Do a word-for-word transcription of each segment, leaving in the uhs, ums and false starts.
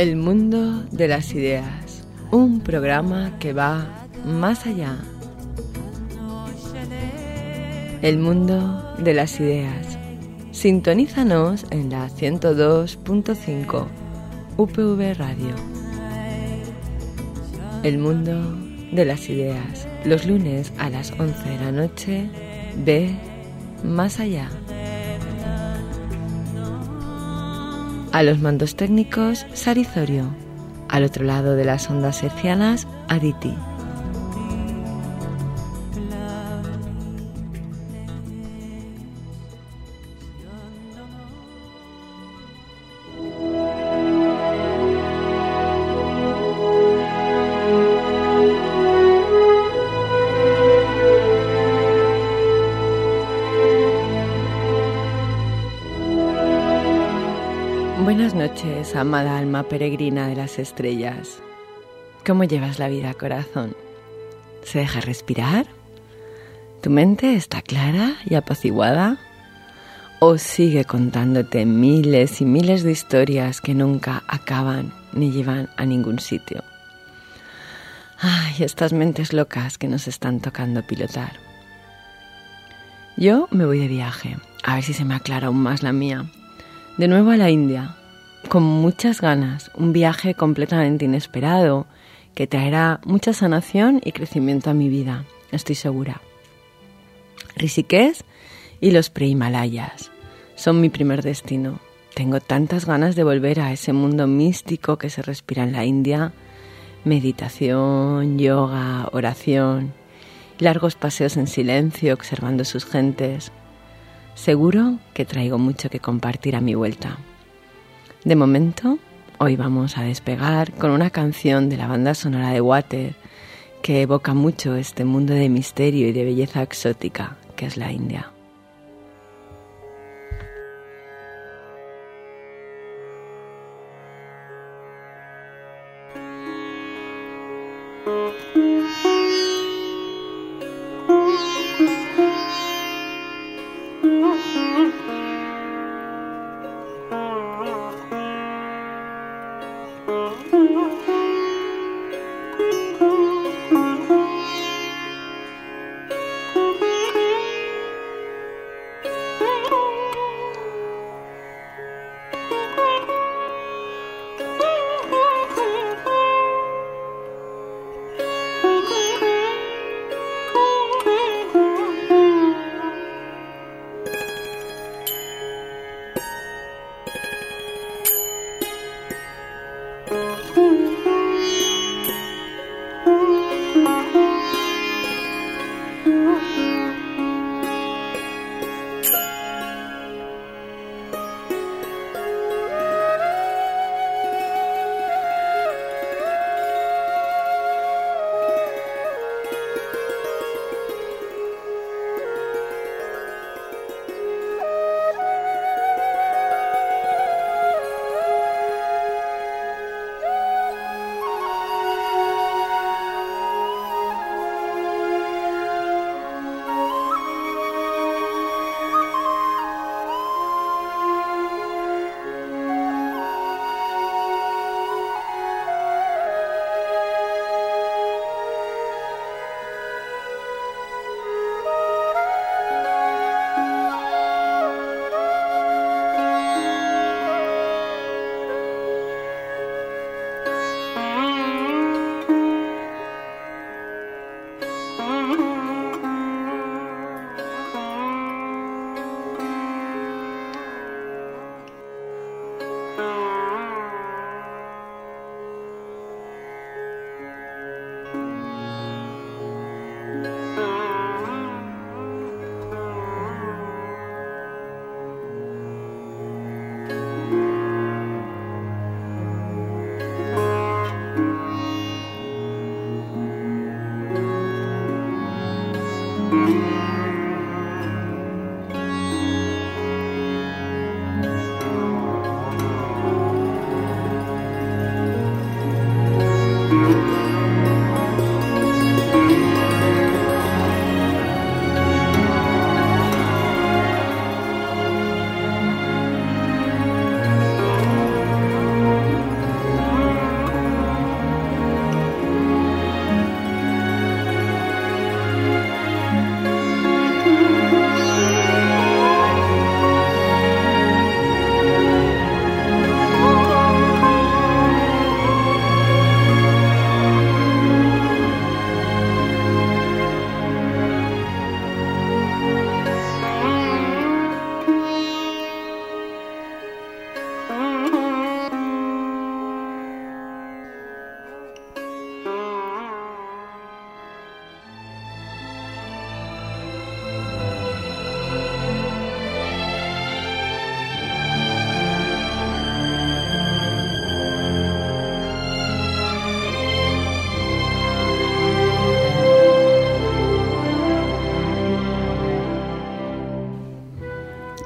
El mundo de las ideas, un programa que va más allá. El mundo de las ideas. Sintonízanos en la ciento dos punto cinco U P V Radio. El mundo de las ideas, los lunes a las once de la noche, ve más allá. A los mandos técnicos, Sarizorio. Al otro lado de las ondas hercianas, Aditi. Buenas noches, amada alma peregrina de las estrellas. ¿Cómo llevas la vida, corazón? ¿Se deja respirar? ¿Tu mente está clara y apaciguada? ¿O sigue contándote miles y miles de historias que nunca acaban ni llevan a ningún sitio? Ay, estas mentes locas que nos están tocando pilotar. Yo me voy de viaje, a ver si se me aclara aún más la mía. De nuevo a la India, con muchas ganas, un viaje completamente inesperado que traerá mucha sanación y crecimiento a mi vida, estoy segura. Rishikesh y los pre-Himalayas son mi primer destino. Tengo tantas ganas de volver a ese mundo místico que se respira en la India. Meditación, yoga, oración, largos paseos en silencio observando sus gentes. Seguro que traigo mucho que compartir a mi vuelta. De momento, hoy vamos a despegar con una canción de la banda sonora de Water que evoca mucho este mundo de misterio y de belleza exótica que es la India.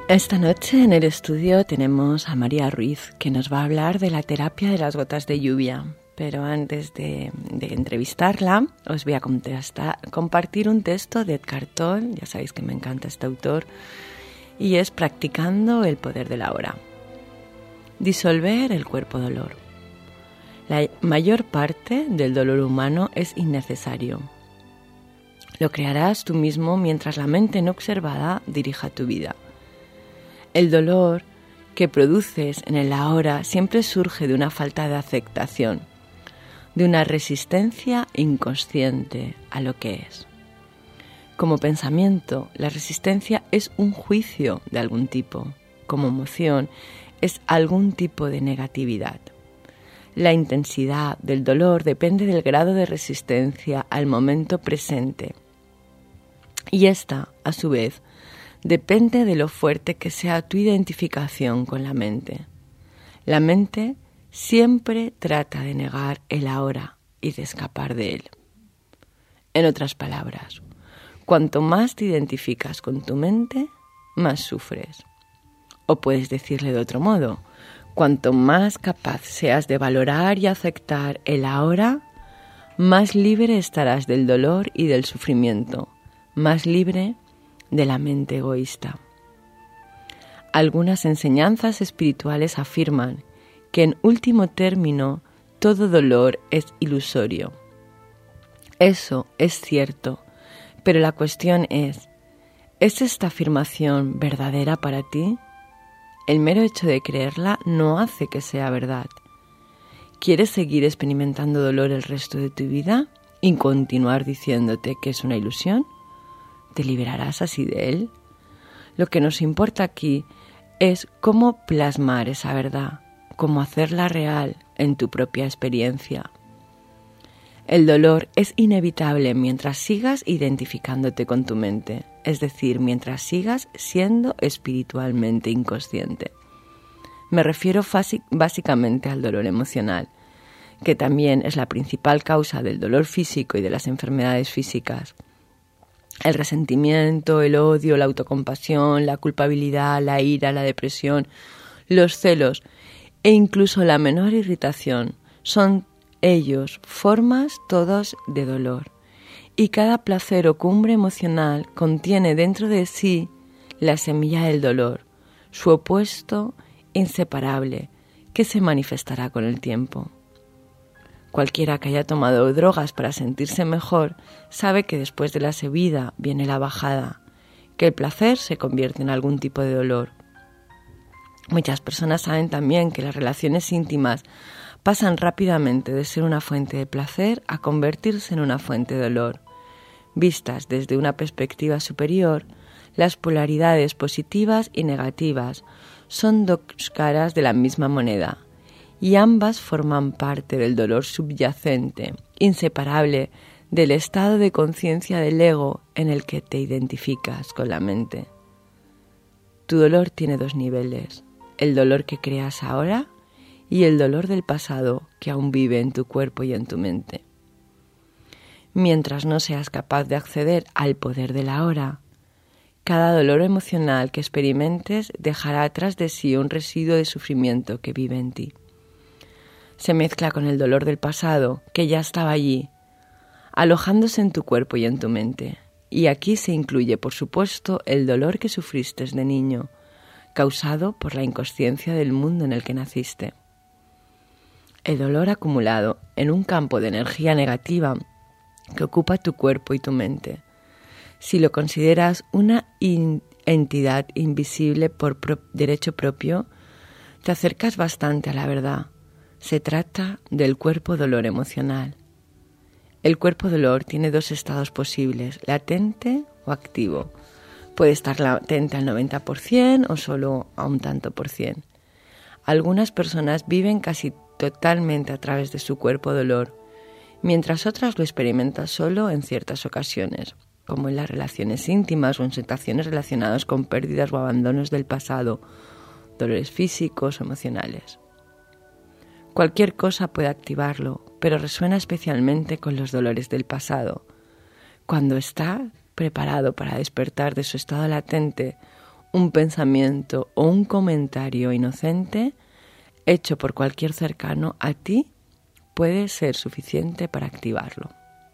Esta noche en el estudio tenemos a María Ruiz, que nos va a hablar de la terapia de las gotas de lluvia. Pero antes de, de entrevistarla, os voy a compartir un texto de Eckhart Tolle, ya sabéis que me encanta este autor, y es Practicando el poder de la hora. Disolver el cuerpo dolor. La mayor parte del dolor humano es innecesario. Lo crearás tú mismo mientras la mente no observada dirija tu vida. El dolor que produces en el ahora siempre surge de una falta de aceptación, de una resistencia inconsciente a lo que es. Como pensamiento, la resistencia es un juicio de algún tipo. Como emoción, es algún tipo de negatividad. La intensidad del dolor depende del grado de resistencia al momento presente. Y esta, a su vez, depende de lo fuerte que sea tu identificación con la mente. La mente siempre trata de negar el ahora y de escapar de él. En otras palabras, cuanto más te identificas con tu mente, más sufres. O puedes decirle de otro modo, cuanto más capaz seas de valorar y aceptar el ahora, más libre estarás del dolor y del sufrimiento, más libre de la mente egoísta. Algunas enseñanzas espirituales afirman que en último término todo dolor es ilusorio. Eso es cierto, pero la cuestión es, ¿es esta afirmación verdadera para ti? El mero hecho de creerla no hace que sea verdad. ¿Quieres seguir experimentando dolor el resto de tu vida y continuar diciéndote que es una ilusión? ¿Te liberarás así de él? Lo que nos importa aquí es cómo plasmar esa verdad, cómo hacerla real en tu propia experiencia. El dolor es inevitable mientras sigas identificándote con tu mente, es decir, mientras sigas siendo espiritualmente inconsciente. Me refiero básicamente al dolor emocional, que también es la principal causa del dolor físico y de las enfermedades físicas. El resentimiento, el odio, la autocompasión, la culpabilidad, la ira, la depresión, los celos e incluso la menor irritación son ellos formas todos de dolor. Y cada placer o cumbre emocional contiene dentro de sí la semilla del dolor, su opuesto inseparable, que se manifestará con el tiempo. Cualquiera que haya tomado drogas para sentirse mejor sabe que después de la subida viene la bajada, que el placer se convierte en algún tipo de dolor. Muchas personas saben también que las relaciones íntimas pasan rápidamente de ser una fuente de placer a convertirse en una fuente de dolor. Vistas desde una perspectiva superior, las polaridades positivas y negativas son dos caras de la misma moneda, y ambas forman parte del dolor subyacente, inseparable del estado de conciencia del ego en el que te identificas con la mente. Tu dolor tiene dos niveles, el dolor que creas ahora y el dolor del pasado que aún vive en tu cuerpo y en tu mente. Mientras no seas capaz de acceder al poder del ahora, cada dolor emocional que experimentes dejará atrás de sí un residuo de sufrimiento que vive en ti. Se mezcla con el dolor del pasado, que ya estaba allí, alojándose en tu cuerpo y en tu mente. Y aquí se incluye, por supuesto, el dolor que sufriste de niño, causado por la inconsciencia del mundo en el que naciste. El dolor acumulado en un campo de energía negativa que ocupa tu cuerpo y tu mente. Si lo consideras una in- entidad invisible por pro- derecho propio, te acercas bastante a la verdad. Se trata del cuerpo dolor emocional. El cuerpo dolor tiene dos estados posibles, latente o activo. Puede estar latente al noventa por ciento o solo a un tanto por ciento. Algunas personas viven casi totalmente a través de su cuerpo dolor, mientras otras lo experimentan solo en ciertas ocasiones, como en las relaciones íntimas o en situaciones relacionadas con pérdidas o abandonos del pasado, dolores físicos o emocionales. Cualquier cosa puede activarlo, pero resuena especialmente con los dolores del pasado. Cuando está preparado para despertar de su estado latente, un pensamiento o un comentario inocente hecho por cualquier cercano a ti puede ser suficiente para activarlo.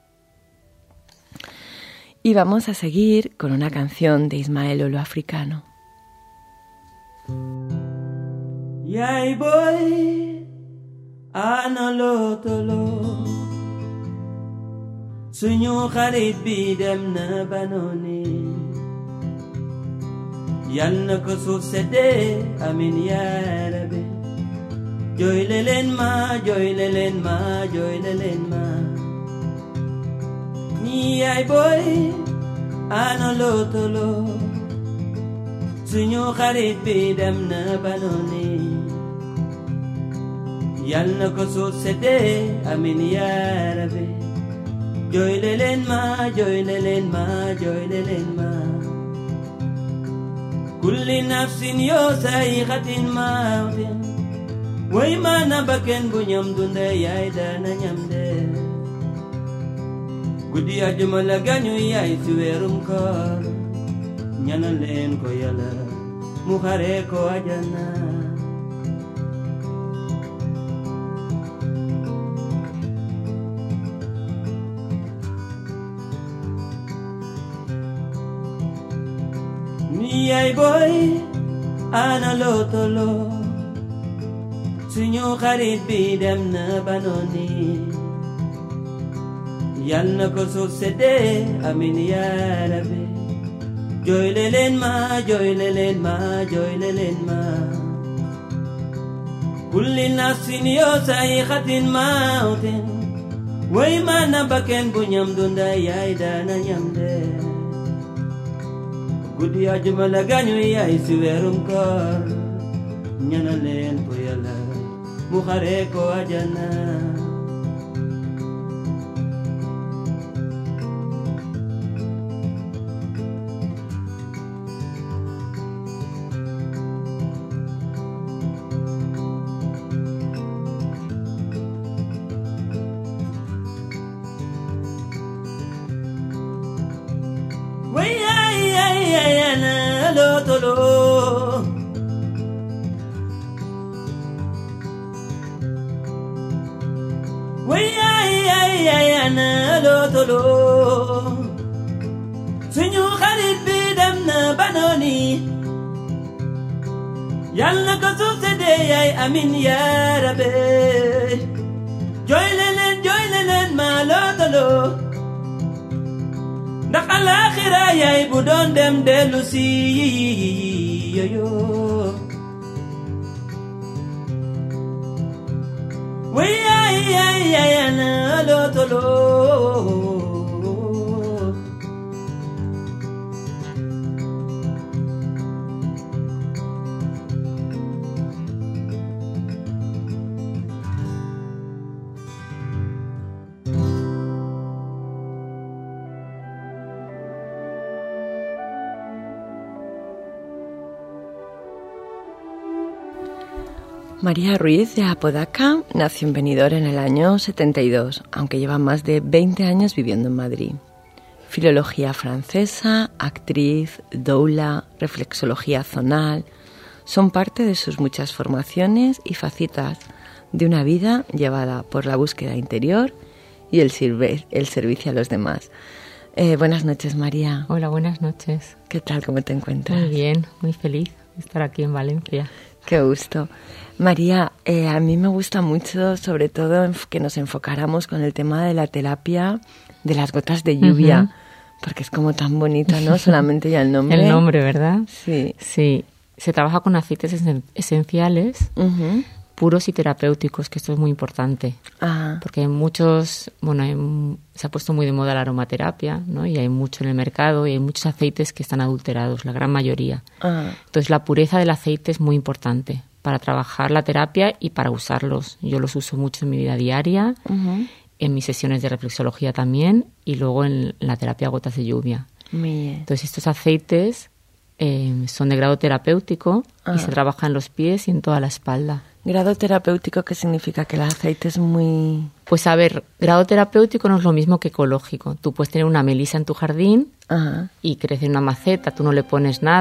Y vamos a seguir con una canción de Ismael Olo Africano. Yay boy, analotolo, suñu xarit bi dem na banoni, yal na ko suuf sedde amin ya rabbi, jooyle leen ma, jooyle leen ma, jooyle leen ma. Ni ay boy, analotolo, suñu xarit bi dem na banoni, yal na ko suuf sedde amin ya rabbi, jooyle leen ma, jooyle leen ma, jooyle leen ma. Kulli nafsin yoo sayxatin mawtin, way ma na bakken bu ñam dunde yaay daana ñam de. Guddi àjjuma la gañu yaay ci weerum koor, ñaanal leen ko Yàlla mu xare ko àjjana. Ni yaay boy ana lotolo, suñu xarit bi dem na banoni, yal na ko suuf sedde amin ya rabbi, jooyle leen ma, jooyle leen ma, jooyle leen ma. Kulli nafsin yoo sayxatin mawtin, way ma na bakken bu ñam dunda yaay daana ñam de. Guddi àjjuma la gañu yaay ci weerum koor, ñaanal leen ko Yàlla mu xare ko àjjana. Lotolo, way ay ay ay ana lotolo, suñu xarit bi dem na banoni, yal na ko suuf sedde yaay amin ya rabbi, jooyle leen jooyle leen ma lotolo, ndax alaaxira yaay bu doon dem dellu si yoyo. Way ay ay ay ana lotolo, María Ruiz de Apodaca nació en Benidorm en el año setenta y dos, aunque lleva más de veinte años viviendo en Madrid. Filología francesa, actriz, doula, reflexología zonal, son parte de sus muchas formaciones y facetas de una vida llevada por la búsqueda interior y el, sirve, el servicio a los demás. Eh, buenas noches, María. Hola, buenas noches. ¿Qué tal? ¿Cómo te encuentras? Muy bien, muy feliz de estar aquí en Valencia. Qué gusto. María, eh, a mí me gusta mucho, sobre todo, que nos enfocáramos con el tema de la terapia de las gotas de lluvia, uh-huh. porque es como tan bonito, ¿no? Solamente ya el nombre. El nombre, ¿verdad? Sí. Sí. Se trabaja con aceites esen- esenciales, uh-huh. puros y terapéuticos, que esto es muy importante. Ajá. Porque hay muchos, bueno, hay, se ha puesto muy de moda la aromaterapia, ¿no? Y hay mucho en el mercado y hay muchos aceites que están adulterados, la gran mayoría. Ajá. Entonces, la pureza del aceite es muy importante para trabajar la terapia y para usarlos. Yo los uso mucho en mi vida diaria, uh-huh. en mis sesiones de reflexología también y luego en la terapia gotas de lluvia. Muy bien. Entonces, estos aceites eh, son de grado terapéutico uh-huh. y se trabaja en los pies y en toda la espalda. ¿Grado terapéutico qué significa? ¿Que el aceite es muy...? Pues a ver, grado terapéutico no es lo mismo que ecológico. Tú puedes tener una melisa en tu jardín uh-huh. y crece en una maceta, tú no le pones nada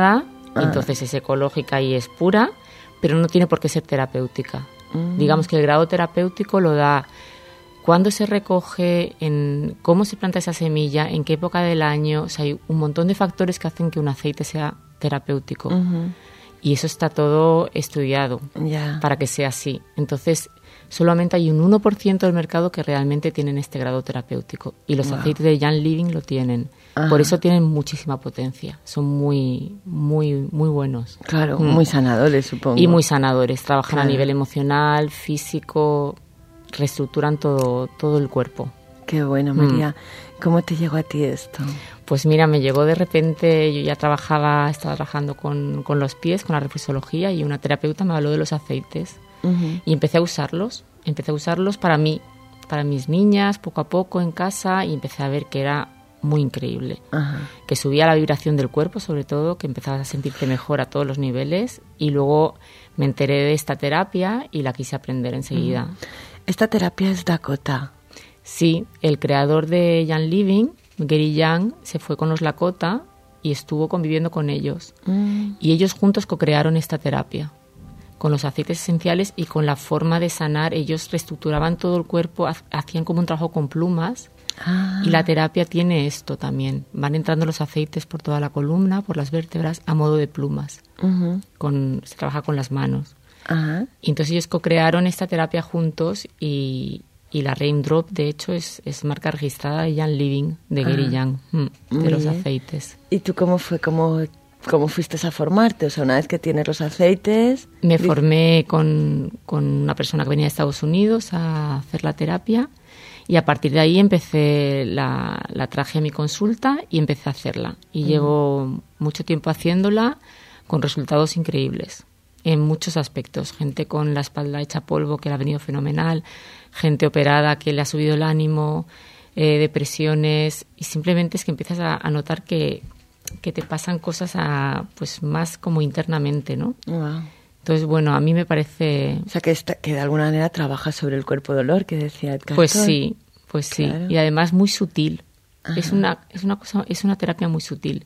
Ah. Entonces es ecológica y es pura, pero no tiene por qué ser terapéutica. Mm. Digamos que el grado terapéutico lo da cuándo se recoge, en cómo se planta esa semilla, en qué época del año. O sea, hay un montón de factores que hacen que un aceite sea terapéutico. Uh-huh. Y eso está todo estudiado yeah. para que sea así. Entonces, solamente hay un uno por ciento del mercado que realmente tienen este grado terapéutico. Y los wow. aceites de Young Living lo tienen. Ajá. Por eso tienen muchísima potencia. Son muy, muy, muy buenos. Claro, mm. muy sanadores, supongo. Y muy sanadores. Trabajan claro. a nivel emocional, físico, reestructuran todo, todo el cuerpo. Qué bueno, María. Mm. ¿Cómo te llegó a ti esto? Pues mira, me llegó de repente, yo ya trabajaba, estaba trabajando con, con los pies, con la reflexología, y una terapeuta me habló de los aceites. Uh-huh. Y empecé a usarlos, empecé a usarlos para mí, para mis niñas, poco a poco en casa, y empecé a ver que era muy increíble. Uh-huh. Que subía la vibración del cuerpo, sobre todo, que empezabas a sentirte mejor a todos los niveles, y luego me enteré de esta terapia y la quise aprender enseguida. Uh-huh. Esta terapia es Dakota. Sí, el creador de Young Living, Gary Young, se fue con los Lakota y estuvo conviviendo con ellos. Mm. Y ellos juntos co-crearon esta terapia, con los aceites esenciales y con la forma de sanar. Ellos reestructuraban todo el cuerpo, hacían como un trabajo con plumas. Ah. Y la terapia tiene esto también. Van entrando los aceites por toda la columna, por las vértebras, a modo de plumas. Uh-huh. Con, se trabaja con las manos. Uh-huh. Y entonces ellos co-crearon esta terapia juntos y... Y la Raindrop, de hecho, es, es marca registrada de Young Living, de Gary ah, Young, mm, de los bien. aceites. ¿Y tú cómo fue? ¿Cómo, cómo fuiste a formarte? O sea, una vez que tienes los aceites... Me formé con, con una persona que venía de Estados Unidos a hacer la terapia, y a partir de ahí empecé, la, la traje a mi consulta y empecé a hacerla. Y mm. llevo mucho tiempo haciéndola con resultados increíbles. En muchos aspectos, gente con la espalda hecha polvo que le ha venido fenomenal, gente operada que le ha subido el ánimo, eh, depresiones, y simplemente es que empiezas a, a notar que, que te pasan cosas a, pues más como internamente, ¿no? Wow. Entonces, bueno, a mí me parece... O sea, que, esta, que de alguna manera trabajas sobre el cuerpo dolor, que decía Edgar. Pues sí, pues claro. sí, y además muy sutil. Es una, es una cosa, es una terapia muy sutil.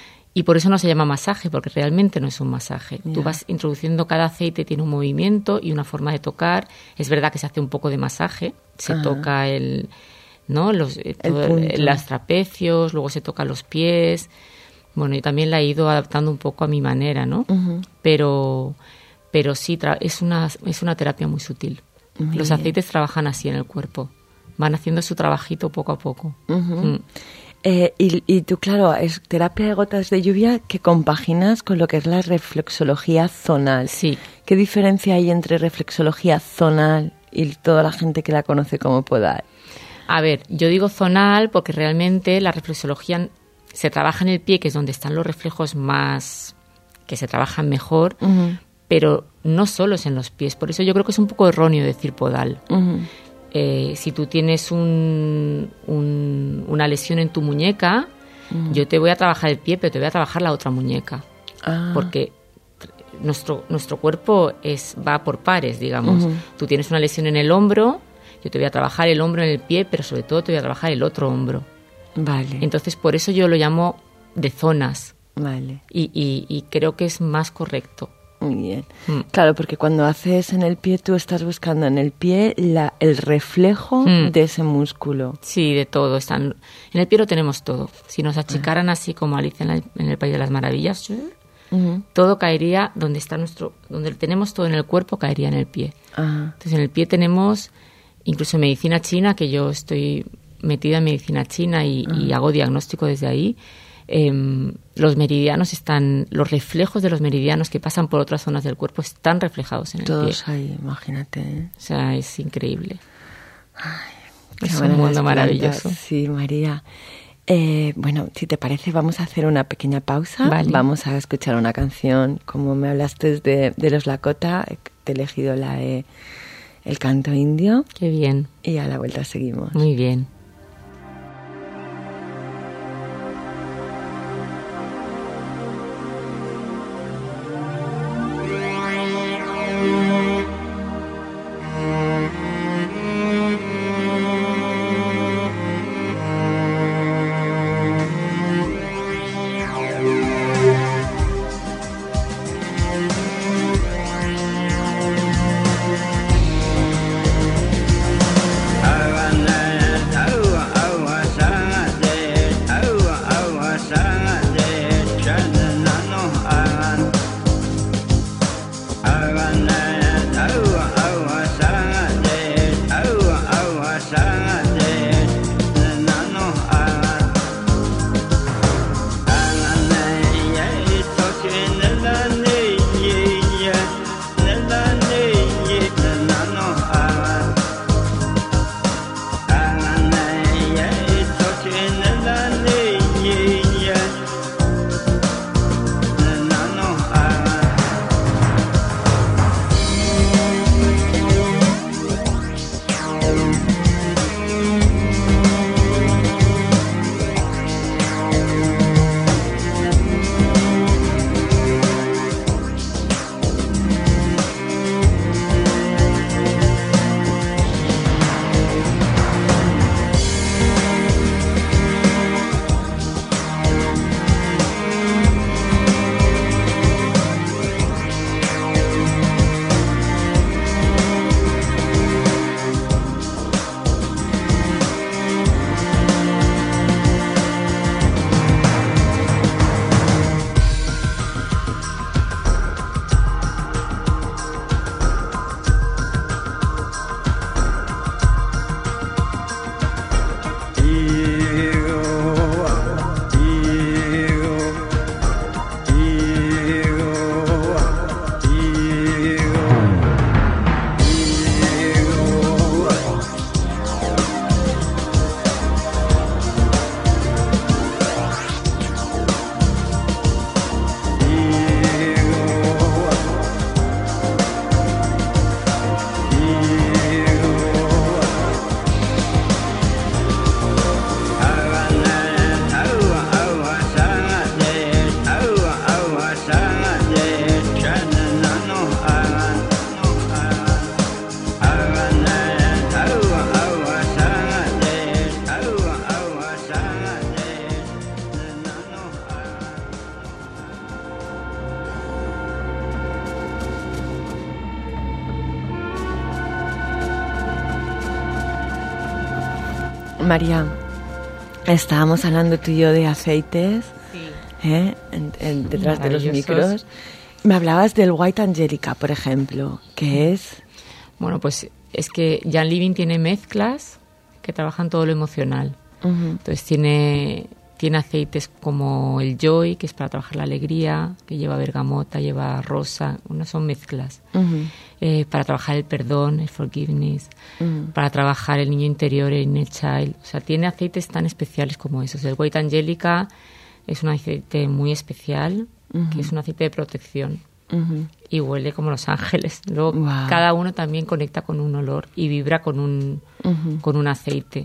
Y por eso no se llama masaje, porque realmente no es un masaje. Yeah. Tú vas introduciendo, cada aceite tiene un movimiento y una forma de tocar. Es verdad que se hace un poco de masaje, se uh-huh. toca el, ¿no? los, el todo, los trapecios, luego se toca los pies. Bueno, y también la he ido adaptando un poco a mi manera, ¿no? Uh-huh. Pero, pero sí, tra- es una, es una terapia muy sutil. Muy los bien. Aceites trabajan así en el cuerpo. Van haciendo su trabajito poco a poco. Uh-huh. Mm. Eh, y, y tú, claro, es terapia de gotas de lluvia que compaginas con lo que es la reflexología zonal. Sí. ¿Qué diferencia hay entre reflexología zonal y toda la gente que la conoce como podal? A ver, yo digo zonal porque realmente la reflexología se trabaja en el pie, que es donde están los reflejos más, que se trabajan mejor, uh-huh. pero no solo es en los pies. Por eso yo creo que es un poco erróneo decir podal. Uh-huh. Eh, si tú tienes un, un, una lesión en tu muñeca, mm. yo te voy a trabajar el pie, pero te voy a trabajar la otra muñeca. Ah. Porque nuestro, nuestro cuerpo es, va por pares, digamos. Uh-huh. Tú tienes una lesión en el hombro, yo te voy a trabajar el hombro en el pie, pero sobre todo te voy a trabajar el otro hombro. Vale. Entonces, por eso yo lo llamo de zonas. Vale. Y, y, y creo que es más correcto. Muy bien. Mm. Claro, porque cuando haces en el pie, tú estás buscando en el pie la, el reflejo mm. de ese músculo. Sí, de todo. Están, en el pie lo tenemos todo. Si nos achicaran ah. así como Alicia en, la, en el País de las Maravillas, uh-huh. todo caería donde está nuestro, donde tenemos todo en el cuerpo, caería en el pie. Uh-huh. Entonces, en el pie tenemos incluso medicina china, que yo estoy metida en medicina china y, uh-huh. y hago diagnóstico desde ahí. Eh, los meridianos están, los reflejos de los meridianos que pasan por otras zonas del cuerpo están reflejados en el Todos pie. Todos ahí, imagínate. ¿eh? O sea, es increíble. Ay, es un mundo maravilloso. Sí, María. Eh, bueno, si te parece, vamos a hacer una pequeña pausa. Vale. Vamos a escuchar una canción. Como me hablaste de, de los Lakota, te he elegido la de El Canto Indio. Qué bien. Y a la vuelta seguimos. Muy bien. María, estábamos hablando tú y yo de aceites, Sí. ¿eh? en, en, detrás de los micros. Me hablabas del White Angelica, por ejemplo, ¿qué es? Bueno, pues es que Jan Living tiene mezclas que trabajan todo lo emocional. Uh-huh. Entonces tiene, tiene aceites como el Joy, que es para trabajar la alegría, que lleva bergamota, lleva rosa, unas son mezclas. Uh-huh. Eh, para trabajar el perdón, el forgiveness, uh-huh. para trabajar el niño interior, el inner child. O sea, tiene aceites tan especiales como esos. El White Angelica es un aceite muy especial, uh-huh. que es un aceite de protección. Uh-huh. Y huele como los ángeles. Luego wow. cada uno también conecta con un olor y vibra con un uh-huh. con un aceite.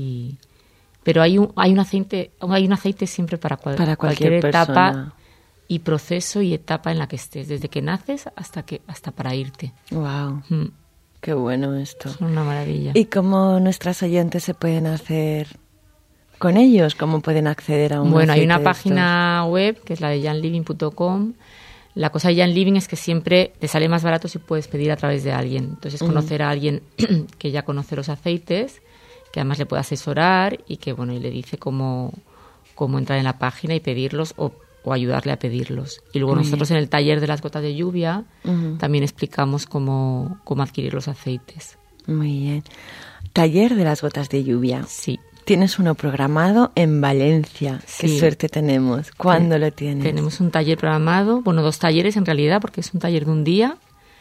Y pero hay un hay un aceite hay un aceite siempre para, cual, para cualquier, cualquier etapa persona. Y proceso y etapa en la que estés, desde que naces hasta que hasta para irte. Wow. Mm. Qué bueno esto. Es una maravilla. ¿Y cómo nuestras oyentes se pueden hacer con ellos? ¿Cómo pueden acceder a un Bueno, hay una de página estos? web que es la de jan living punto com. La cosa de Jan Living es que siempre te sale más barato si puedes pedir a través de alguien. Entonces, uh-huh. conocer a alguien que ya conoce los aceites, que además le puede asesorar y que, bueno, y le dice cómo, cómo entrar en la página y pedirlos o, o ayudarle a pedirlos. Y luego Muy nosotros bien. En el taller de las gotas de lluvia uh-huh. también explicamos cómo, cómo adquirir los aceites. Muy bien. Taller de las gotas de lluvia. Sí. Tienes uno programado en Valencia. Sí. Qué suerte tenemos. ¿Cuándo sí. lo tienes? Tenemos un taller programado, bueno, dos talleres en realidad, porque es un taller de un día,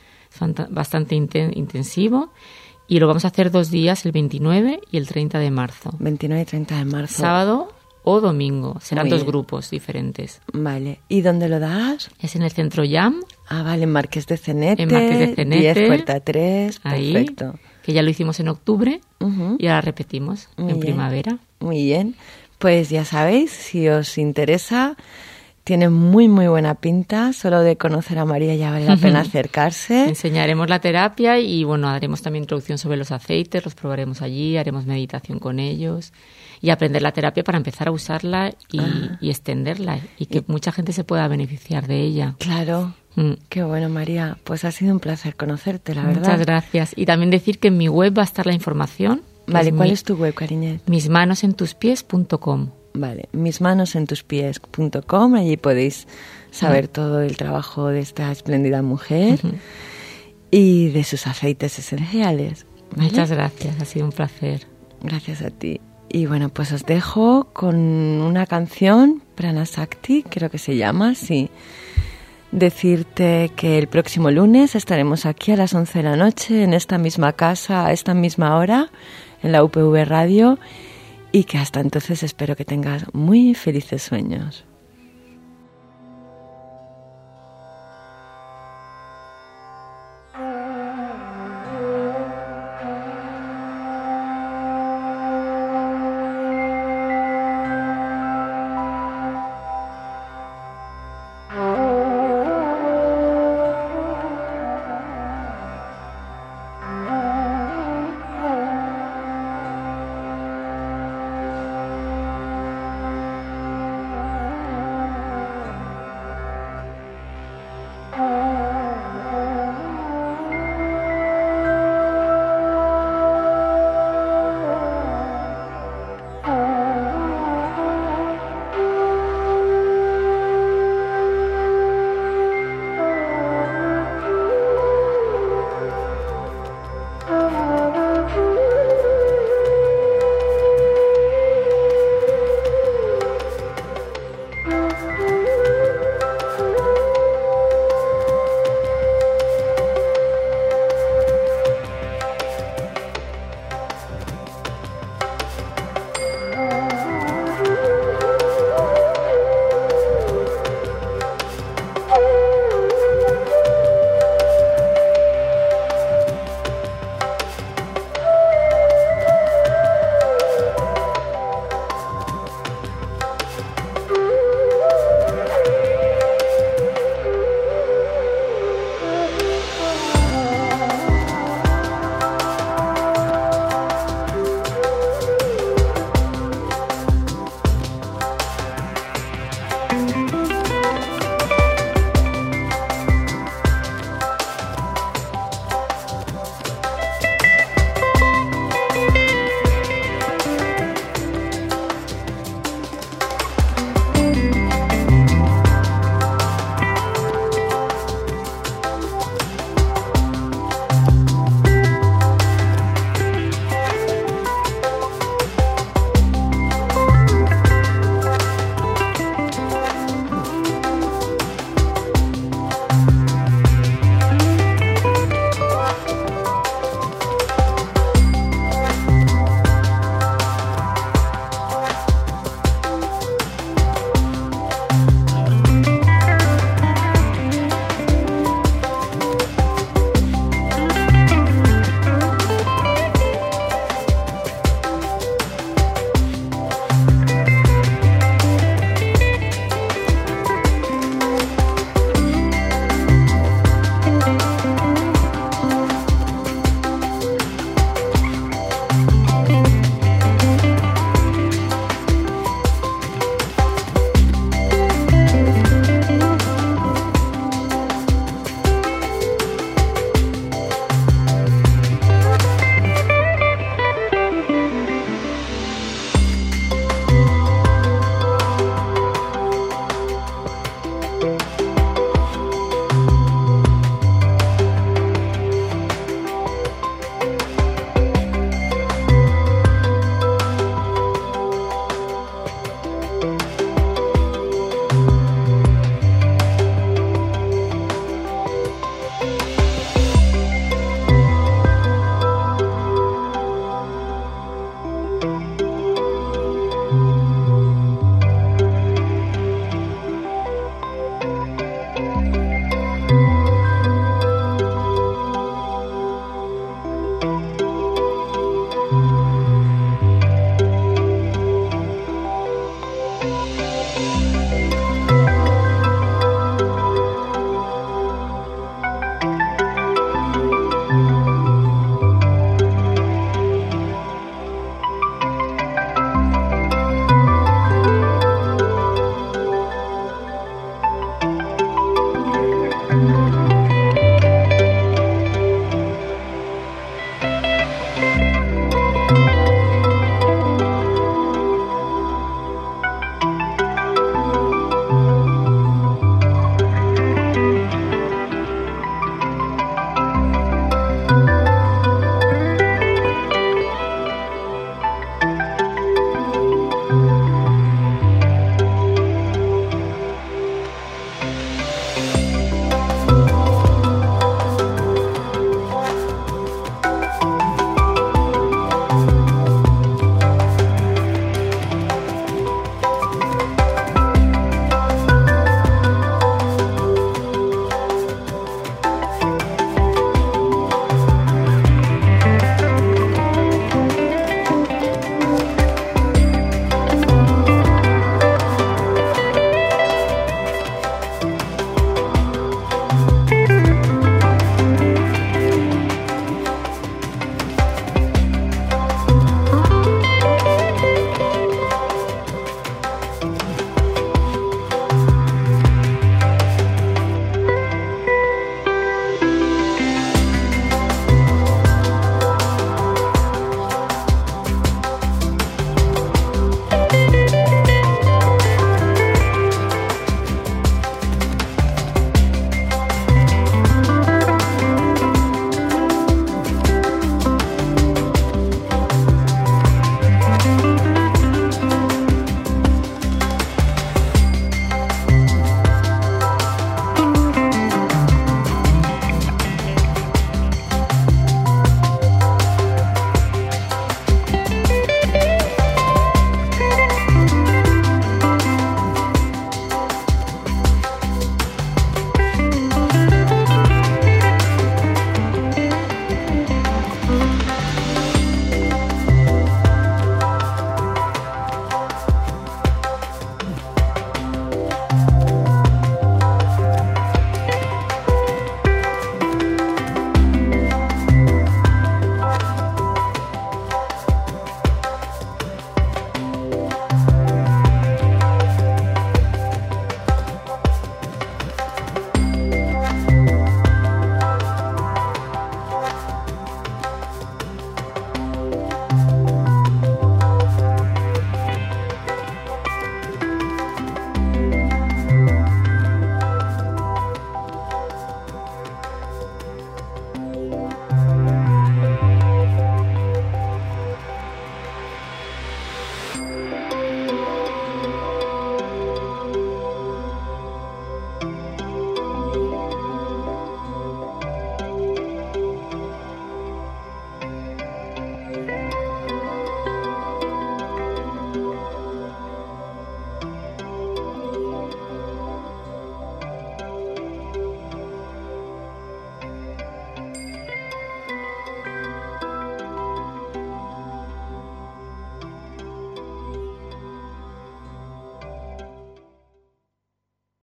bastante inten- intensivo, y lo vamos a hacer dos días, el veintinueve y el treinta de marzo. veintinueve y treinta de marzo. Sábado o domingo. Serán Muy dos bien. grupos diferentes. Vale. ¿Y dónde lo das? Es en el Centro Jam. Ah, vale, en Marqués de Cenete. En Marqués de Cenete. diez, puerta tres. Ahí, perfecto. Que ya lo hicimos en octubre uh-huh. y ahora repetimos Muy en bien. primavera. Muy bien. Pues ya sabéis, si os interesa, tiene muy, muy buena pinta. Solo de conocer a María ya vale la pena acercarse. Enseñaremos la terapia y, bueno, haremos también introducción sobre los aceites, los probaremos allí, haremos meditación con ellos y aprender la terapia para empezar a usarla y, ah. y extenderla y que y... mucha gente se pueda beneficiar de ella. Claro. Mm. Qué bueno, María. Pues ha sido un placer conocerte, la verdad. Muchas gracias. Y también decir que en mi web va a estar la información. Vale, es ¿cuál mi... es tu web, cariñet? mis manos en tus pies punto com. Vale, mis manos en tus pies punto com. Allí podéis saber uh-huh. todo el trabajo de esta espléndida mujer uh-huh. y de sus aceites esenciales. ¿Vale? Muchas gracias, ha sido un placer. Gracias a ti. Y bueno, pues os dejo con una canción, Pranasakti, creo que se llama, sí. Decirte que el próximo lunes estaremos aquí a las once de la noche en esta misma casa, a esta misma hora, en la U P V Radio, y que hasta entonces espero que tengas muy felices sueños.